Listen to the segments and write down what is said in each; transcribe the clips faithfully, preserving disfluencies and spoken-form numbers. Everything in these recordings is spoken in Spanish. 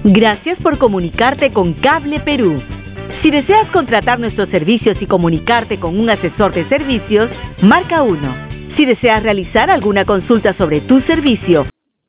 Gracias por comunicarte con Cable Perú. Si deseas contratar nuestros servicios y comunicarte con un asesor de servicios, marca uno. Si deseas realizar alguna consulta sobre tu servicio,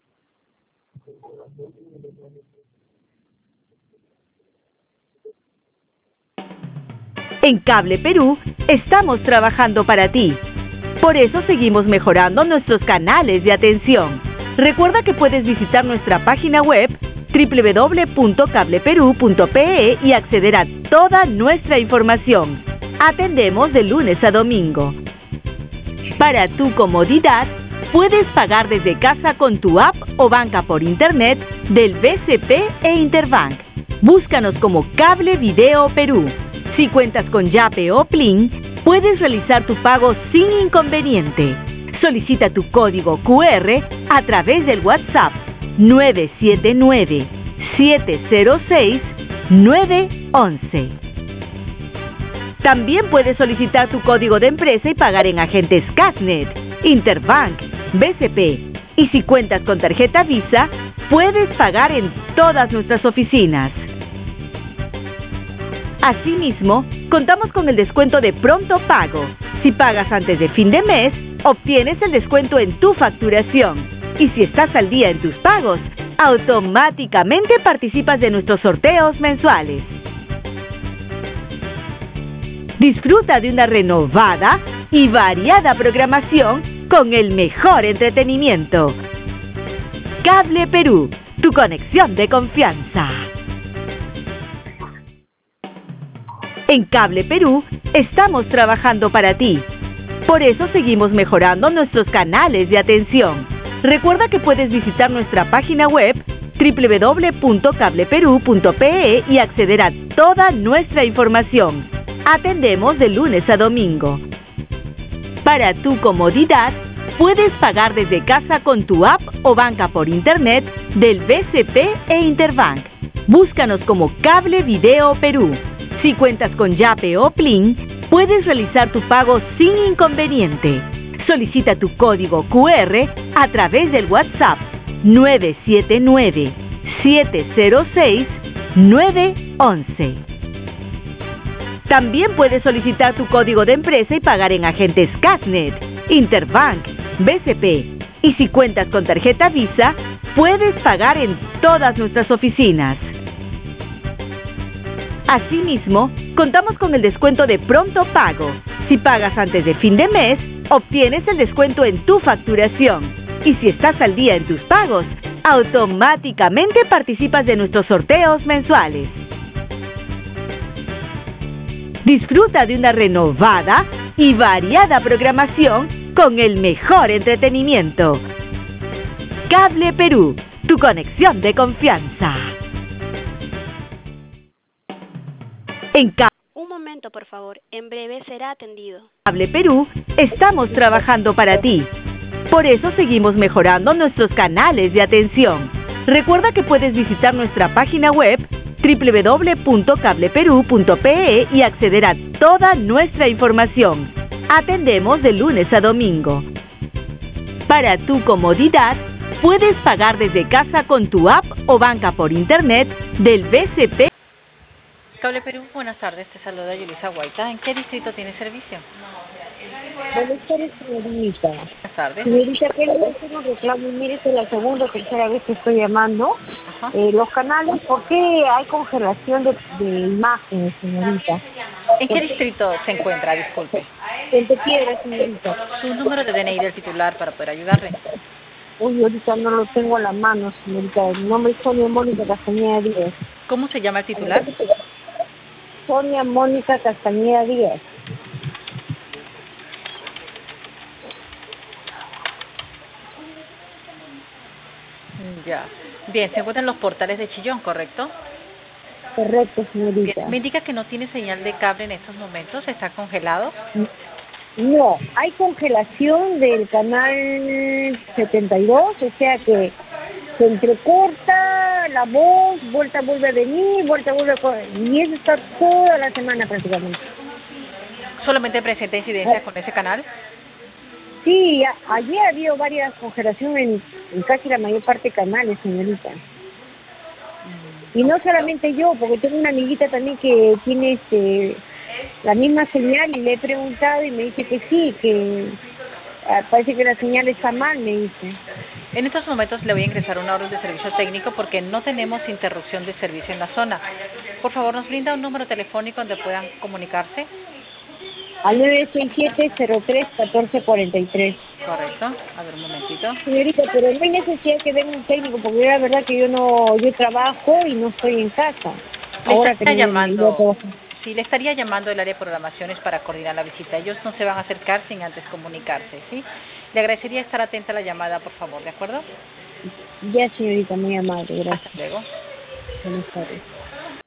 en Cable Perú estamos trabajando para ti. Por eso seguimos mejorando nuestros canales de atención. Recuerda que puedes visitar nuestra página web doble u doble u doble u punto cable perú punto pe e y acceder a toda nuestra información. Atendemos de lunes a domingo. Para tu comodidad, puedes pagar desde casa con tu app o banca por internet del B C P e Interbank. Búscanos como Cable Video Perú. Si cuentas con Yape o Plin, puedes realizar tu pago sin inconveniente. Solicita tu código cu erre a través del WhatsApp nueve siete nueve, siete cero seis, nueve once. También puedes solicitar tu código de empresa y pagar en agentes Casnet, Interbank, B C P. Y si cuentas con tarjeta Visa, puedes pagar en todas nuestras oficinas. Asimismo, contamos con el descuento de pronto pago. Si pagas antes de fin de mes, obtienes el descuento en tu facturación. Y si estás al día en tus pagos, automáticamente participas de nuestros sorteos mensuales. Disfruta de una renovada y variada programación con el mejor entretenimiento. Cable Perú, tu conexión de confianza. En Cable Perú estamos trabajando para ti. Por eso seguimos mejorando nuestros canales de atención. Recuerda que puedes visitar nuestra página web doble u doble u doble u punto cable perú punto pe e y acceder a toda nuestra información. Atendemos de lunes a domingo. Para tu comodidad, puedes pagar desde casa con tu app o banca por internet del B C P e Interbank. Búscanos como Cable Video Perú. Si cuentas con Yape o Plin, puedes realizar tu pago sin inconveniente. Solicita tu código cu erre a través del WhatsApp nueve siete nueve, siete cero seis, nueve once. También puedes solicitar tu código de empresa y pagar en agentes Casnet, Interbank, B C P. Y si cuentas con tarjeta Visa, puedes pagar en todas nuestras oficinas. Asimismo, contamos con el descuento de pronto pago. Si pagas antes de fin de mes, obtienes el descuento en tu facturación. Y si estás al día en tus pagos, automáticamente participas de nuestros sorteos mensuales. Disfruta de una renovada y variada programación con el mejor entretenimiento. Cable Perú, tu conexión de confianza. En Cable Un momento, por favor. En breve será atendido. Cable Perú estamos trabajando para ti. Por eso seguimos mejorando nuestros canales de atención. Recuerda que puedes visitar nuestra página web doble u doble u doble u punto cable perú punto pe e y acceder a toda nuestra información. Atendemos de lunes a domingo. Para tu comodidad, puedes pagar desde casa con tu app o banca por internet del B C P. Cable Perú, buenas tardes, te saluda Yulisa Guaita. ¿En qué distrito tiene servicio? Buenas tardes, señorita. Buenas tardes. Señorita, quiero hacer un reclamo. Mire, esta es la segunda o tercera vez que estoy llamando. Eh, los canales, ¿por qué hay congelación de, de imágenes, señorita? ¿En qué distrito se encuentra, disculpe? En Piedra, señorita. Su número de D N I del titular para poder ayudarle. Uy, ahorita no lo tengo a la mano, señorita. Mi nombre es Sonia Mónica Castañeda Díaz. ¿Cómo se llama el titular? Sonia Mónica Castañeda Díaz. Ya. Bien, se encuentran los portales de Chillón, ¿correcto? Correcto, señorita. Bien. Me indica que no tiene señal de cable en estos momentos, está congelado. No, hay congelación del canal setenta y dos, o sea que se entrecorta la voz, vuelta vuelve a venir, vuelta vuelve a... y eso está toda la semana prácticamente. ¿Solamente presenta incidencias con ese canal? Sí, a, allí ha habido varias congelaciones en, en casi la mayor parte de canales, señorita. Y no solamente yo, porque tengo una amiguita también que tiene este la misma señal y le he preguntado y me dice que sí, que ah, parece que la señal está mal, me dice. En estos momentos le voy a ingresar una orden de servicio técnico porque no tenemos interrupción de servicio en la zona. Por favor, ¿nos brinda un número telefónico donde puedan comunicarse? Al nueve seis siete, cero tres, uno cuatro cuatro tres. Correcto. A ver, un momentito. Señorita, pero no hay necesidad que venga un técnico, porque la verdad que yo no, yo trabajo y no estoy en casa. Le Ahora que estaría me- me- llamando, yo sí, le estaría llamando el área de programaciones para coordinar la visita. Ellos no se van a acercar sin antes comunicarse, ¿sí? Le agradecería estar atenta a la llamada, por favor, ¿de acuerdo? Ya, señorita, muy amable, gracias. Hasta luego. Buenas tardes.